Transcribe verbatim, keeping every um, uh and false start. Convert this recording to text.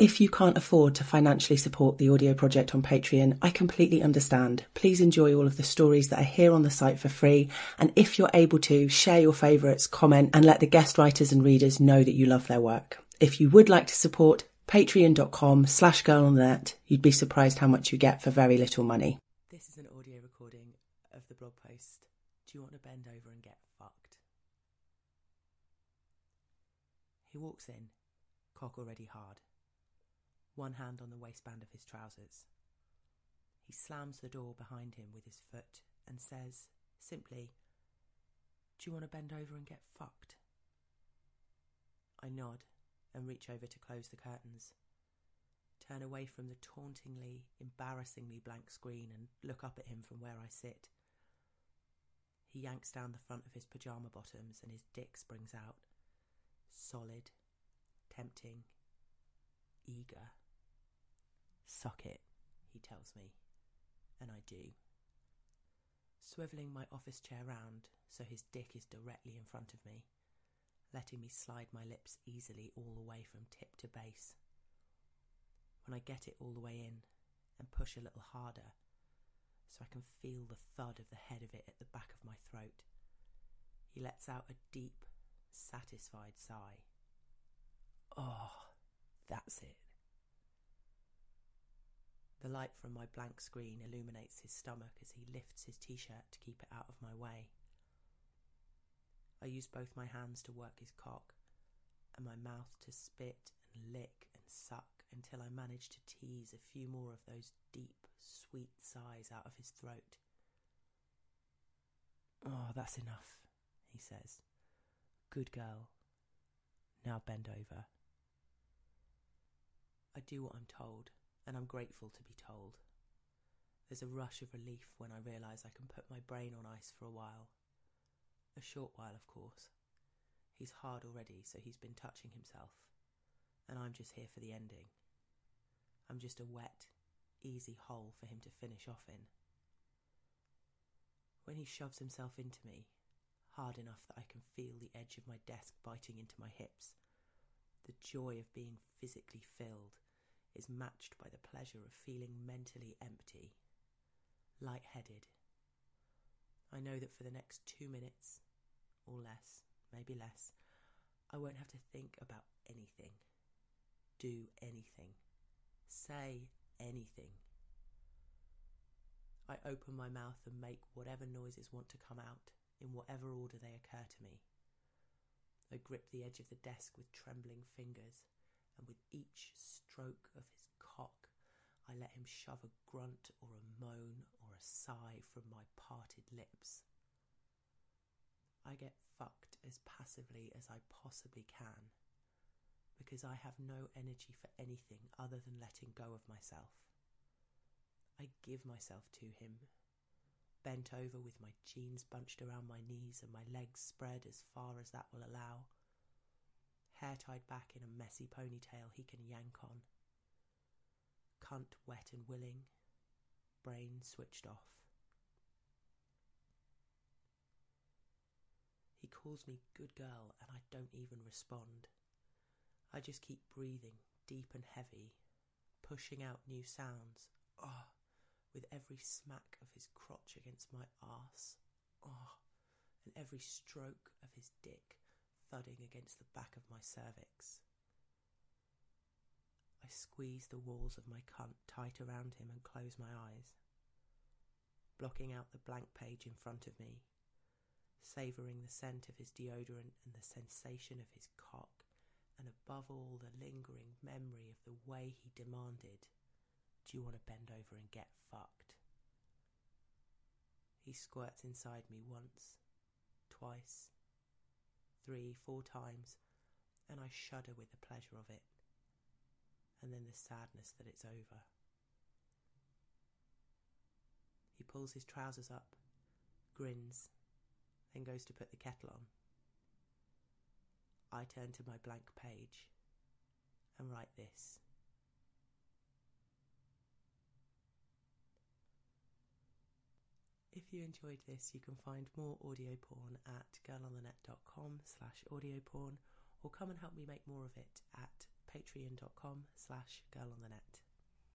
If you can't afford to financially support the audio project on Patreon, I completely understand. Please enjoy all of the stories that are here on the site for free. And if you're able to, share your favourites, comment, and let the guest writers and readers know that you love their work. If you would like to support, patreon.com slash girl on the net. You'd be surprised how much you get for very little money. This is an audio recording of the blog post, "Do you want to bend over and get fucked?" He walks in, cock already hard, one hand on the waistband of his trousers. He slams the door behind him with his foot and says, simply, "Do you want to bend over and get fucked?" I nod and reach over to close the curtains, turn away from the tauntingly, embarrassingly blank screen and look up at him from where I sit. He yanks down the front of his pyjama bottoms and his dick springs out, solid, tempting, eager. "Suck it," he tells me, and I do. Swivelling my office chair round so his dick is directly in front of me, letting me slide my lips easily all the way from tip to base. When I get it all the way in and push a little harder so I can feel the thud of the head of it at the back of my throat, he lets out a deep, satisfied sigh. Oh, that's it. The light from my blank screen illuminates his stomach as he lifts his t-shirt to keep it out of my way. I use both my hands to work his cock and my mouth to spit and lick and suck until I manage to tease a few more of those deep, sweet sighs out of his throat. "Oh, that's enough," he says. "Good girl. Now bend over." I do what I'm told, and I'm grateful to be told. There's a rush of relief when I realise I can put my brain on ice for a while. A short while, of course. He's hard already, so he's been touching himself, and I'm just here for the ending. I'm just a wet, easy hole for him to finish off in. When he shoves himself into me, hard enough that I can feel the edge of my desk biting into my hips, the joy of being physically filled is matched by the pleasure of feeling mentally empty, lightheaded. I know that for the next two minutes, or less, maybe less, I won't have to think about anything, do anything, say anything. I open my mouth and make whatever noises want to come out, in whatever order they occur to me. I grip the edge of the desk with trembling fingers, and with each stroke of his cock, I let him shove a grunt or a moan or a sigh from my parted lips. I get fucked as passively as I possibly can, because I have no energy for anything other than letting go of myself. I give myself to him, bent over with my jeans bunched around my knees and my legs spread as far as that will allow, hair tied back in a messy ponytail he can yank on. Cunt wet and willing, brain switched off. He calls me good girl and I don't even respond. I just keep breathing deep and heavy, pushing out new sounds, oh, with every smack of his crotch against my arse, oh, and every stroke of his dick thudding against the back of my cervix. I squeeze the walls of my cunt tight around him and close my eyes, blocking out the blank page in front of me, savouring the scent of his deodorant and the sensation of his cock, and above all the lingering memory of the way he demanded, "Do you want to bend over and get fucked?" He squirts inside me once, twice, three, four times, and I shudder with the pleasure of it, and then the sadness that it's over. He pulls his trousers up, grins, then goes to put the kettle on. I turn to my blank page and write this. If you enjoyed this, you can find more audio porn at girlonthenet.com slash audio porn, or come and help me make more of it at patreon.com slash girl on the net.